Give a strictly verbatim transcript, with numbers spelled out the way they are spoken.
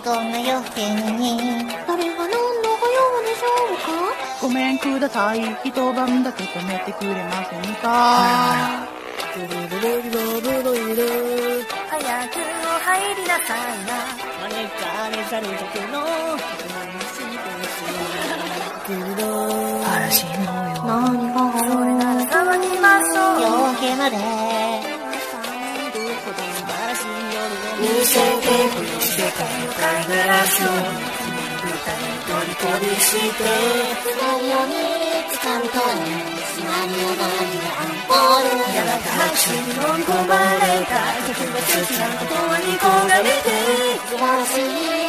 そんな夜更けに誰が何のご用でしょうか。 ごめんください、一晩だけ止めてくれませんか。 ルルルルルルルルル早くお入りなさいな。招かれざる客の嵐のよ何がそれなら騒ぎましょう。 夜明けまで見せてくれ世界を飼いならすように虜にして掴むように掴み取れ島に呼ばれるアンポールやがて拍手に飲み込まれた時は切なことに焦がれて素晴らしい